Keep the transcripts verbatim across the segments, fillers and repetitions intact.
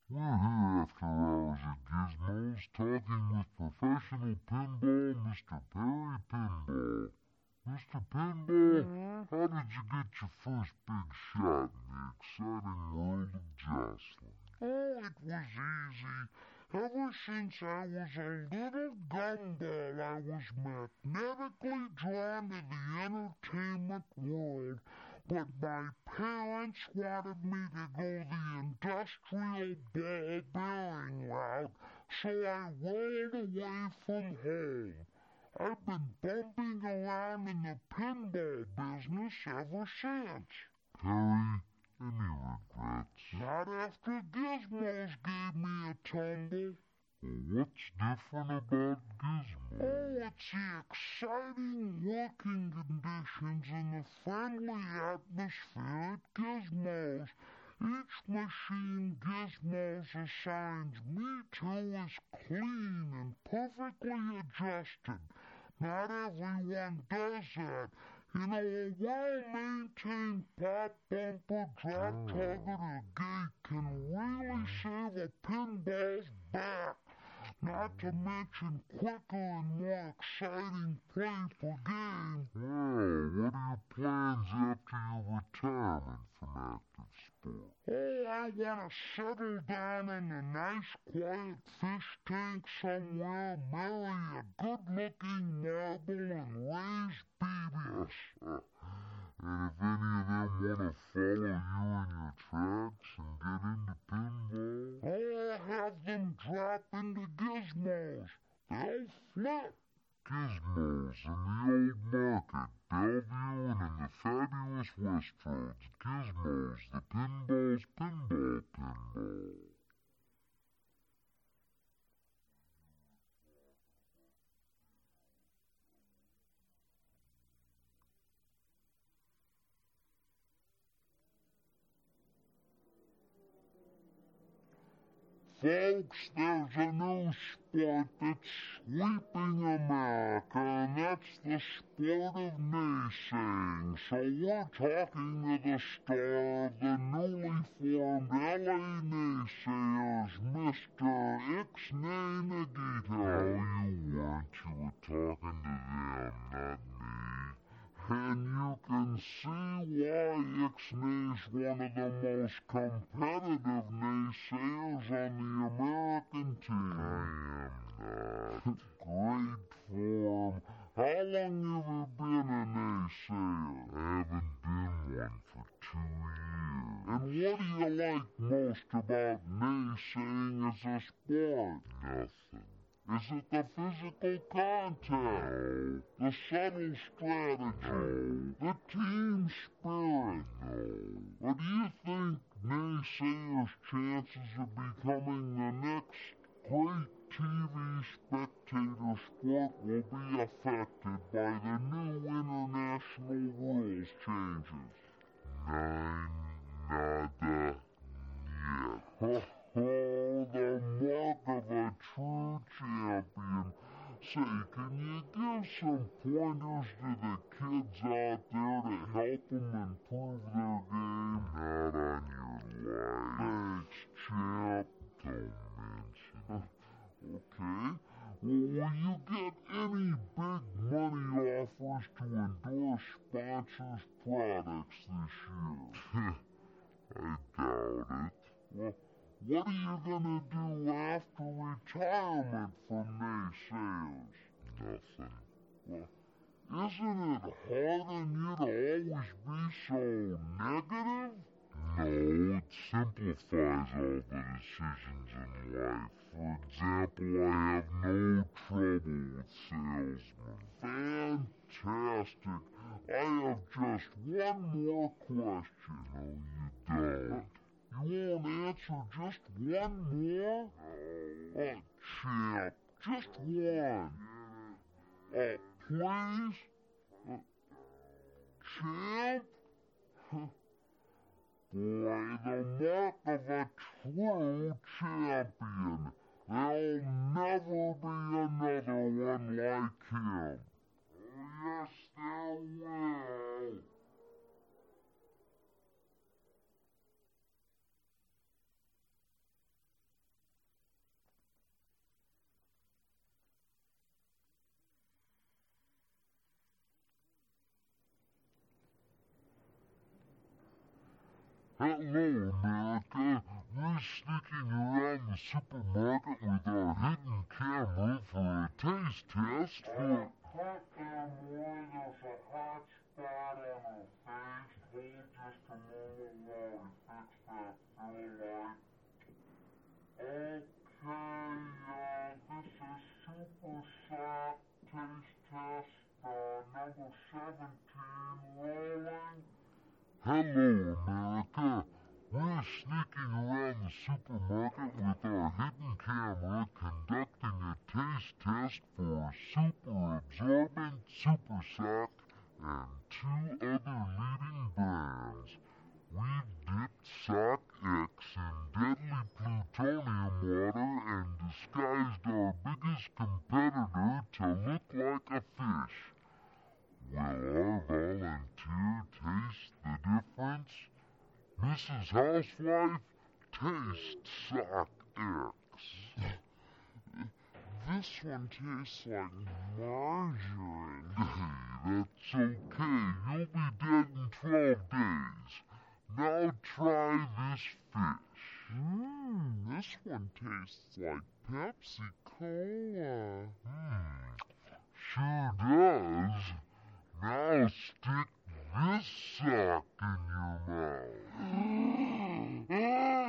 We're here after hours at Gizmos talking with professional pinball Mister Perry Pinball. Mister Pinball, Mm-hmm. how did you get your first big shot in the exciting world of jostling? Oh, it was easy. Ever since I was a little gumball, I was magnetically drawn to the entertainment world. But my parents wanted me to go the industrial ball bearing route, so I rolled away from home. I've been bumping around in the pinball business ever since. Perry, any regrets? Not after Gizmos gave me a tumble. Well, what's different about Gizmo? Oh, it's the exciting working conditions and the friendly atmosphere at Gizmos. Each machine Gizmos assigns me to is clean and perfectly adjusted. Not everyone does that. You know, a well-maintained pop bumper drop targeter gate can really save a pinball's back. Not to mention quicker and more exciting play per game. Well, what are your plans after your retirement from active sport? Oh, I want to settle down in a nice quiet fish tank somewhere, marry a good-looking marble, and raise babies. And if any of them want to follow you in your tracks and get into pinball? I'll have them drop into Gizmos. They'll flip. Gizmos in the Old Market, Bellevue, and in the fabulous Westroads. Gizmos, the pinball's pinball pinball. Folks, there's a new sport that's sweeping America, and that's the sport of naysaying. So we're talking to the star of the newly formed L A Naysayers, Mister Ixnay Nagito. No, you weren't. You were talking to them, not me. And you can see why Ixnay's one of the most competitive naysayers on the American team. I am not. Great form. How long have you been a naysayer? I haven't been one for two years. And what do you like most about naysaying as a sport? Nothing. Is it the physical contact? No. The subtle strategy? No. The team spirit? No. Or do you think naysayers' chances of becoming the next great T V spectator sport will be affected by the new international rules changes? Nine, nada, niet. Oh, the mark of a true champion. Say, can you give some pointers to the kids out there to help them improve their game? Not on your life. Thanks, champ. Don't mention it. Okay. Well, will you get any big money offers to endorse sponsors' products this year? I doubt it. Well, what are you gonna do after retirement from naysayers? Nothing. Well, isn't it hard on you to always be so negative? No, it simplifies all the decisions in life. For example, I have no trouble with salesmen. Fantastic. I have just one more question. No, you don't. You won't answer just one more? Oh, champ, just one. Oh, please? Uh, champ? Boy, the mark of a true champion. There'll never be another one like him. Oh, yes, there will. Hello, America. We're sneaking around the supermarket with our hidden camera for a taste test for... Cut there, Maury. There's a hot spot on her face. Hold just a moment while we fix that fill light. Okay, uh, this is Super Sock Taste Test, uh, number seventeen, rolling. Hello, America. We're sneaking around the supermarket with our hidden camera conducting a taste test for Super Absorbent, Super Sock, and two other leading brands. We've dipped Sock X in deadly plutonium water and disguised our biggest competitor to look like a fish. Will our volunteer taste the difference? Missus Housewife, taste Sock X. This one tastes like margarine. Hey, that's okay. You'll be dead in twelve days. Now try this fish. Mmm, this one tastes like Pepsi Cola. Hmm, sure does. Now stick this sock in your mouth.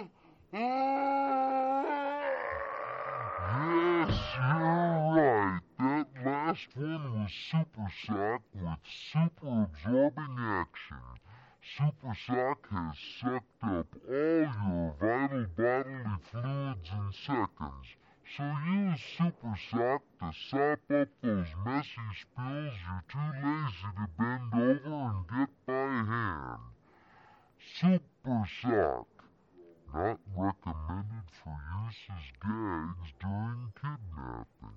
Yes, you're right. That last one was Super Sock with super absorbing action. Super Sock has sucked up all your vital bodily fluids in seconds. So use Super Sock to sop up those messy spills you're too lazy to bend over and get by hand. Super Sock. Not recommended for use as gags during kidnappings.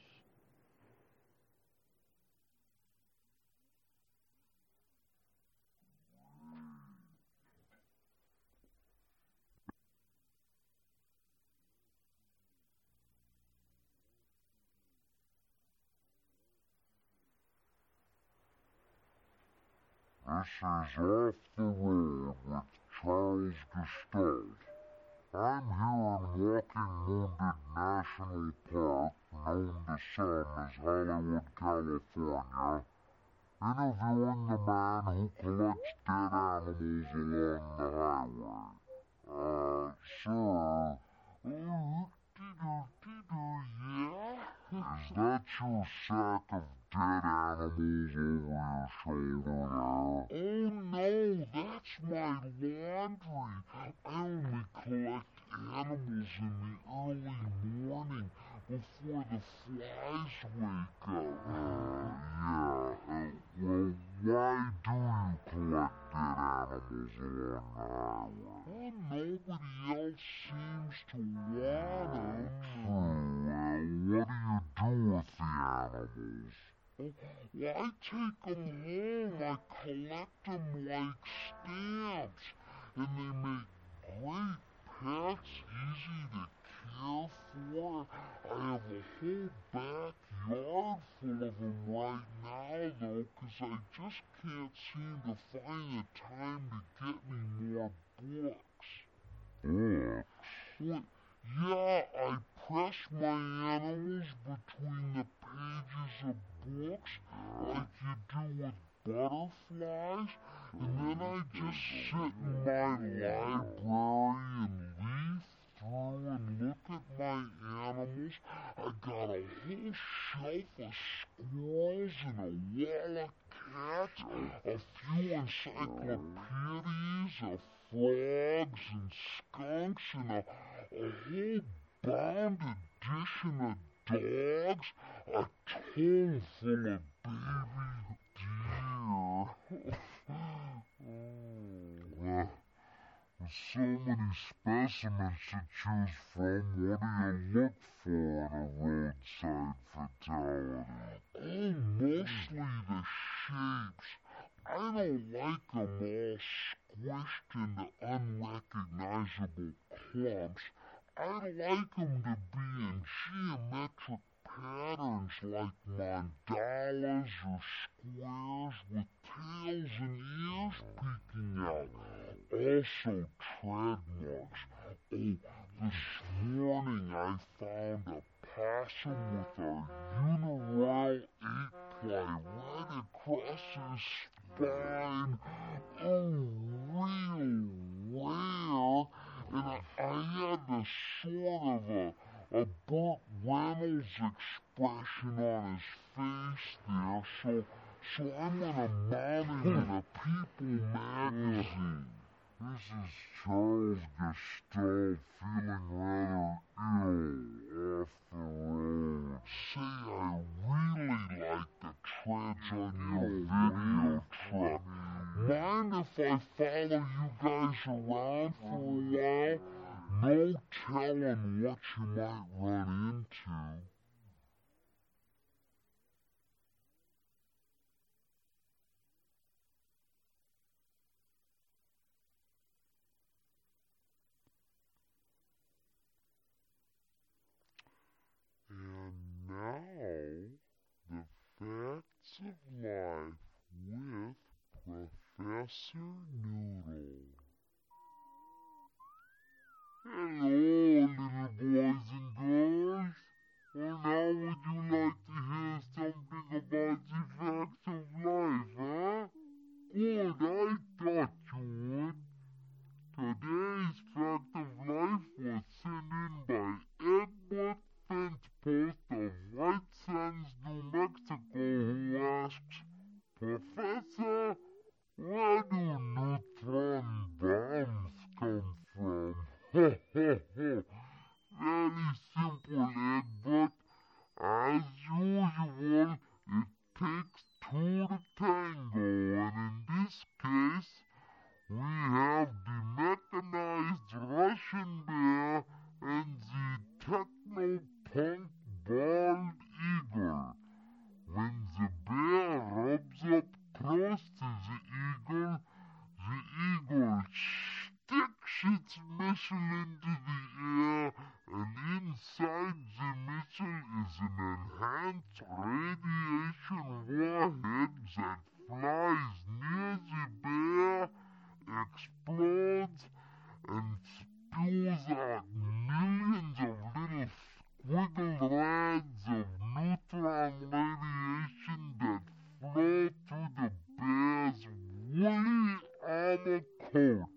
This is Off the Road with Charles Gestalt. I'm here in Walking Wounded National Park, known to some as Hollywood, California, interviewing the man who collects dead animals along the highway. Uh, sir, Oh, yeah? is that your sack of dead animals over your shoulder there? Oh no, that's my laundry. I only collect animals in the early morning before the flies wake up. Uh, yeah, uh, well, why do you collect dead animals along the highway? Well, nobody else seems to want them. True, uh, what do you do with the animals? Well, I take them home. I collect them like stamps. And they make great pets, easy to care for. I have a whole backyard full of them right now, though, 'cause I just can't seem to find the time to get any more books. Books? Well, yeah, I press my animals between the pages of books like you do with butterflies, and then I just sit in my library and leaf through and look at my animals. I got a whole shelf of squirrels and a wall of cats, a few encyclopedias, a frogs and skunks, and a, a whole bound edition of dogs, a ton full of baby deer. Well, with so many specimens to choose from, what do you look for in a roadside fatality? Oh, mostly the shapes. I don't like them all squished into unrecognizable clumps. I like them to be in geometric patterns like mandalas or squares with tails and ears peeking out. Also tread marks. Oh, this morning I found a possum with a uniroyal eight-ply right across his spine. Oh, real rare. And I, I had the sort of a, a Burt Reynolds expression on his face there, so, so I'm gonna mount him in a People magazine. This is Charles Gestalt feeling rather ill off the road. Say, I really like the treads on your video truck. Mind if I follow you guys around for a while? No telling what you might run into. And now, the facts of life with Professor Noodle. Hello, little boys and girls. Well, now would you like to hear something about the facts of life, huh? Good, I thought you would. Today's fact of life was sent in by Edward Fencepost of White Sands, New Mexico, who asks, Professor, where do neutron bombs come from? Ho, ho, ho. Very simple, Egbert. As usual, it takes two to tango, and in this case, we have the mechanized Russian bear and the techno-punk bald eagle. When the bear rubs up close to the eagle, the eagle sticks its missile into the air, and inside the missile is an enhanced radiation warhead that flies near the bear, explodes, and spews out millions of little squiggle rads of neutron radiation that flow through the bear's woolly armor coat.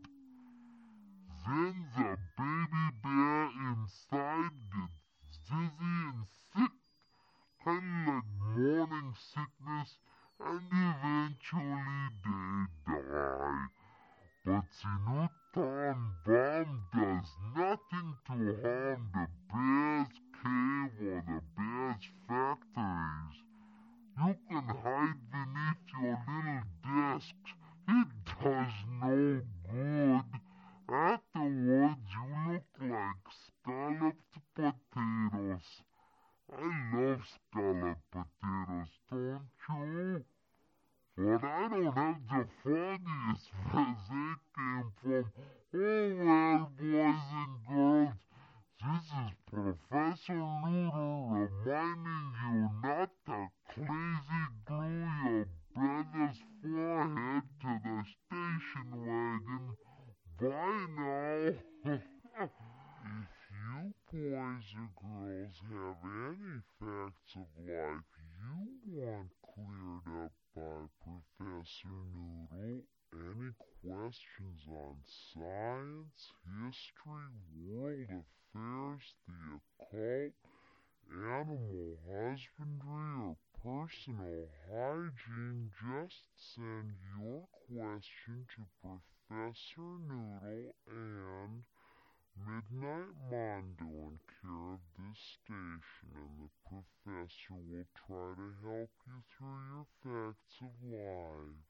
Then the baby bear inside gets dizzy and sick, kind of like morning sickness, and eventually they die. But the neutron bomb does nothing to harm the bear's cave or the bear's factories. You can hide beneath your little desks. It does no good. Afterwards, you look like scalloped potatoes. I love scalloped potatoes, don't you? But I don't have the foggiest where they came from. Oh well, boys and girls, this is Professor Noodle reminding you not to crazy glue your brother's forehead to the station wagon. Bye now. If you boys or girls have any facts of life you want cleared up by Professor Noodle, any questions on science, history, world affairs, the occult, animal husbandry, or personal hygiene, just send your question to Professor Noodle and Midnight Mondo in care of this station, and the professor will try to help you through your facts of life.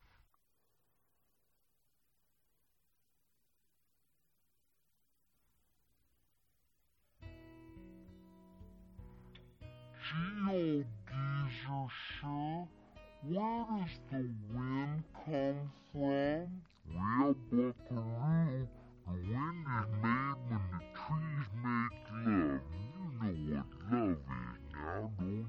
Gee, old geezer, sir, where does the wind come from? Well, buckaroo, the wind is made when the trees make love. You know what love is now, don't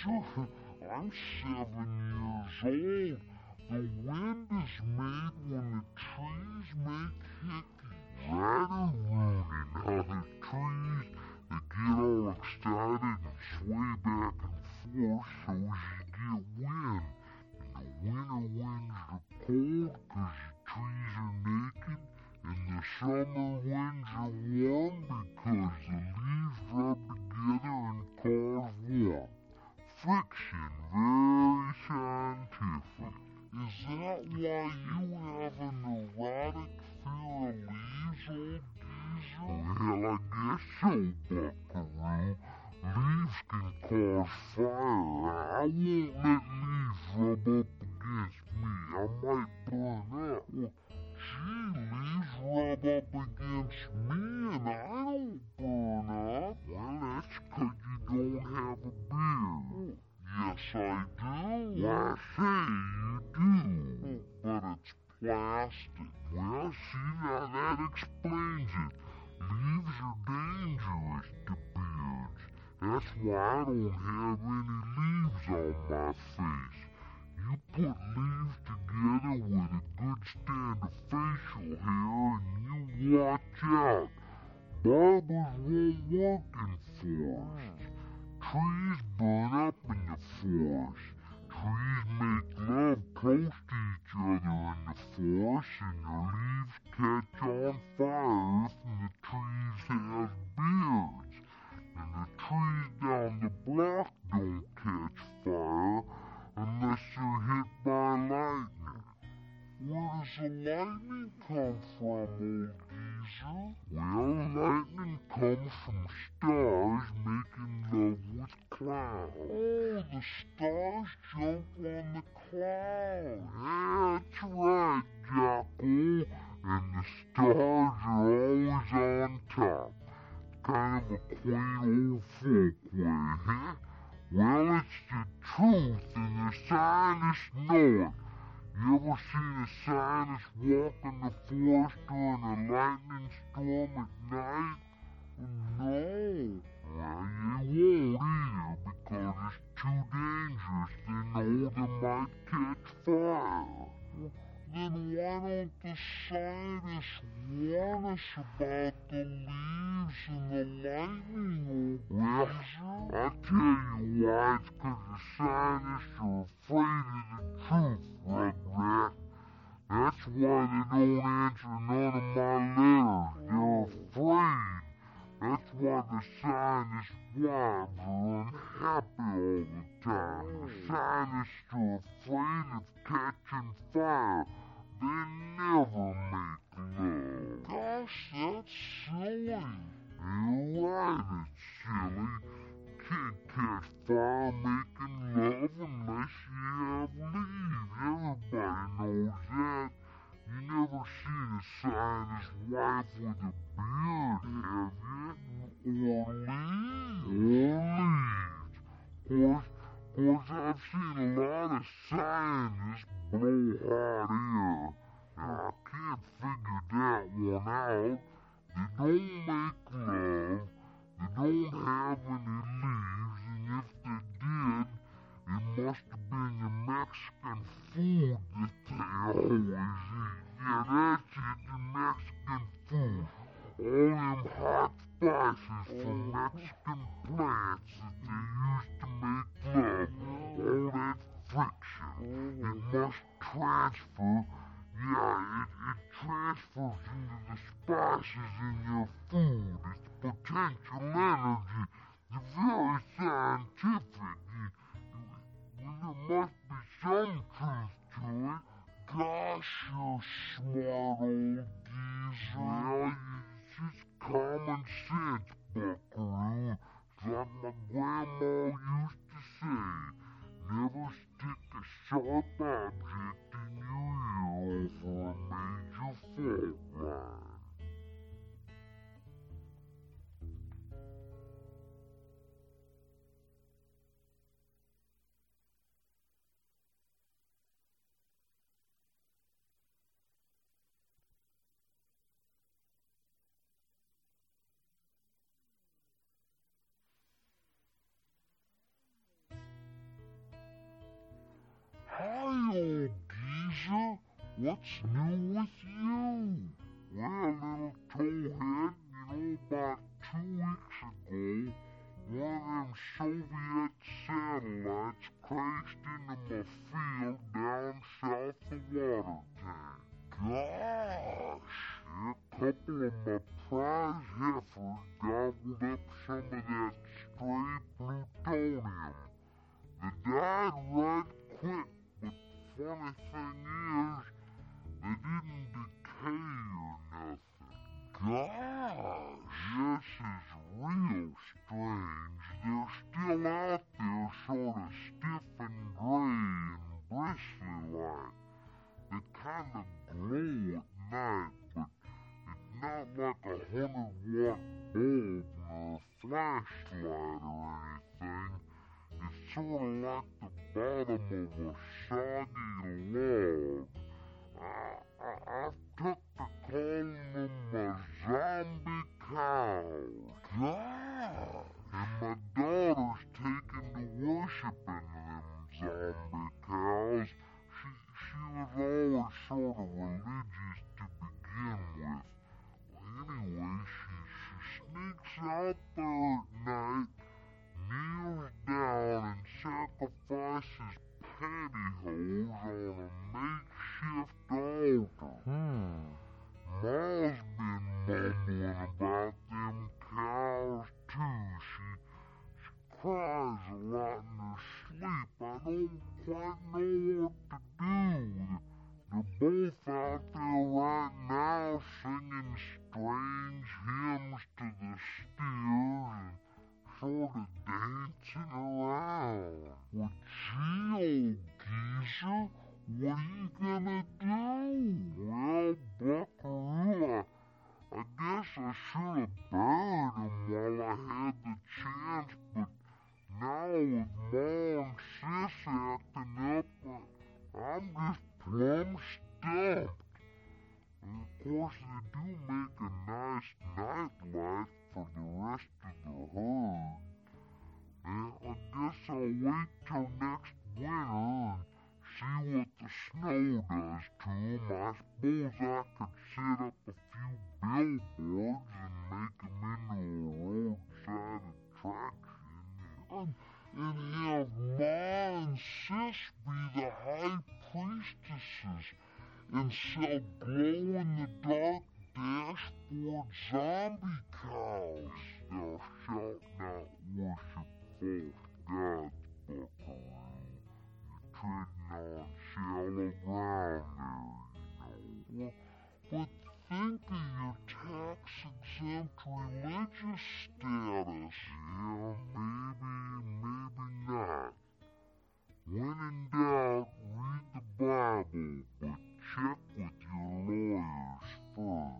Geezer. I'm seven years old. The wind is made when the trees make hickey. Rather ruining how the trees, they get all excited and sway back and forth so as you get wind. And the winter winds are cold 'cause the trees are naked, and the summer winds are warm because the leaves rub together and cause warmth. Friction, very scientific. Is that why you have an erotic fear of leaves, old geezer? Well, I guess so, Buckaroo. Leaves can cause fire. I won't let leaves rub up against me. I might burn up. Well, gee, leaves rub up against me and I don't burn up. Well, that's 'cause you don't have a beard. Yes, I do. Why, say you do. But it's plastic. Well, see, now that explains it. Leaves are dangerous to beards. That's why I don't have any leaves on my face. You put leaves together with a good stand of facial hair and you watch out. Barbers won't work in forests. Trees burn up in the forest. Trees make love close to each other in the forest, and the leaves catch on fire if the trees have beards. And the trees down the block don't catch fire unless they're hit by lightning. Where does the lightning come from, old geezer? Well, lightning comes from stars making love with clouds. Oh, the stars jump on the clouds. That's right, Jackal. And the stars are always on top. Kind of a quaint old folk way, huh? Well, it's the truth, and the scientists know it. You ever seen a scientist walk in the forest during a lightning storm at night? No. Well, you won't either, because it's too dangerous. They know they might catch fire. Then why don't the scientists warn us about the leaves and the lightning, old Well, geezer? I'll tell you why. It's 'cause the scientists are afraid of the truth, Rugrat. That's why they don't answer none of my letters. They're afraid. That's why the scientists' wives are unhappy all the time. The scientists are afraid of catching fire. They never make love. Gosh, that's silly. You're right, it's silly. Can't catch fire making love unless you have leaves. Everybody knows that. You never seen a scientist's wife with a beard, have you? Or leaves. Or leaves. Course, course, I've seen a lot of scientists blow hot air. Now, I can't figure that one out. They don't make love. They don't have any leaves, and if they did, it must have been the Mexican food that they always eat. Yeah, that's it, the Mexican food. All them hot spices from Mexican plants that they used to make love. All that friction. It must transfer. Yeah, it, it transfers into the spices in your food. It's potential energy. You're very scientific. You, you, well, there must be some truth to it. Gosh, you're smart, old geezer. Well, it's just common sense, Buckaroo. It's like my grandma used to say, never stick a sharp object in your ear over a major fault line. what's new with you? Well, little towhead, you know, about two weeks ago, one of them Soviet satellites crashed into my field down south of Watertown. Gosh, a couple of my prize heifers gobbled up some of that stray plutonium. They died right quick, but funny thing is, they didn't decay or nothing. Gosh, this is real strange. They're still out there sort of stiff and gray and bristly like. They kind of glow at night, but it's not like a hundred watt bulb or a flashlight or anything. It's sort of like the bottom of a soggy log. I, I, I've took to calling them my zombie cows. God! And my daughter's taken to worshiping them zombie cows. She, she was always sort of religious to begin with. Anyway, she, she sneaks out there at night, kneels down and sacrifices pantyhose on a makeshift altar. Hmm. Ma's been mumbling about them cows too. She, she cries a lot in her sleep. I don't quite know what to do. They're both out there right now singing strange hymns to the steers and sort of dancing around. Well, gee, old geezer, what are you gonna do? Well, Buckaroo, I, I guess I should have buried him while I had the chance, but now with Ma and Sis acting up, I, I'm just plumb stumped. And of course, they do make a nice nightlight for the rest of the herd. And I guess I'll wait till next winter and see what the snow does to 'em. I suppose I could set up a few billboards and make 'em into a roadside attraction. And, and have Ma and Sis be the high priestesses and sell glow-in-the-dark dashboard zombie cows. Thou shalt not worship false gods, Buckaroo. You're treading on shallow ground there, you know. Well, but think of your tax-exempt religious status. Yeah, maybe, maybe not. When in doubt, read the Bible, but check with your lawyers first.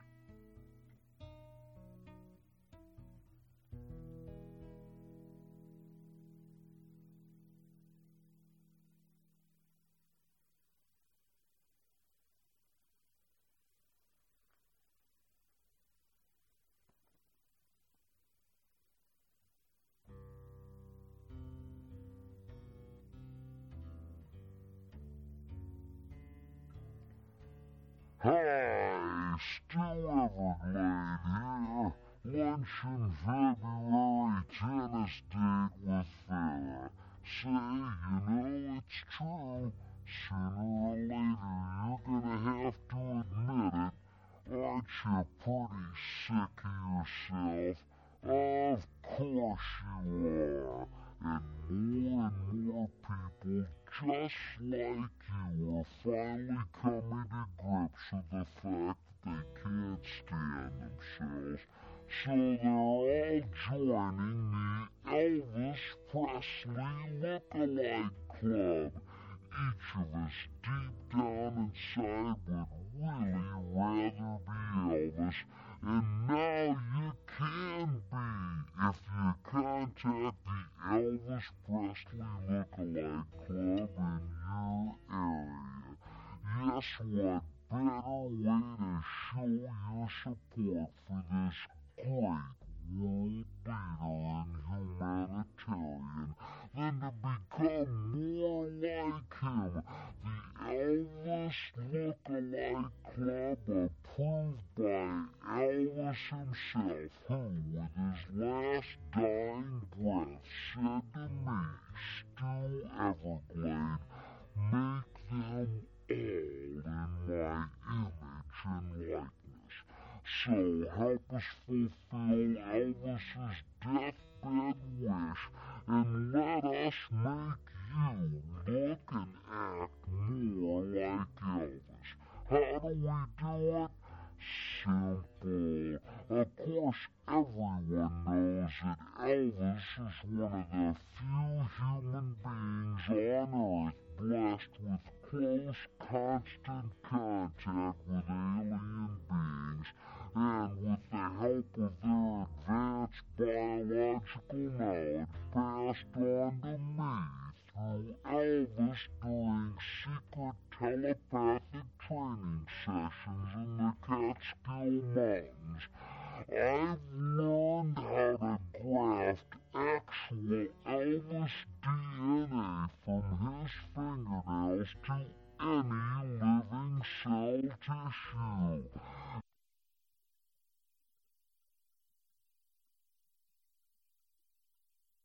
Hi, Stu Everglade here. Lunch in February tennis date with Fair. Say, you know, it's true. Sooner or later, you're gonna have to admit it. Aren't you pretty sick of yourself? Of course you are. And more and more people just like you are finally coming to grips with the fact that they can't stand themselves. So they're all joining the Elvis Presley Look-alike Club. Each of us deep down inside would really rather be Elvis. And now you can be if you contact the Elvis Presley Look-alike Club in your area. Yes, what better way to show your support for this great world leader and humanitarian than to become more like him, the Elvis Elvis himself, who, with his last dying breath, said to me, Stu Everglade, make them all in my image and likeness. So help us fulfill Elvis's deathbed wish, and let us make you look and act more like Elvis. How do we do it? Simple. Of course, everyone knows that Elvis is one of the few human beings on Earth blessed with close, constant contact with alien beings, and with the help of their advanced biological knowledge passed on to me through Elvis during secret telepathic training sessions in the Catskill Mountains. I've learned how to graft actual Elvis D N A from his fingernails to any living cell tissue.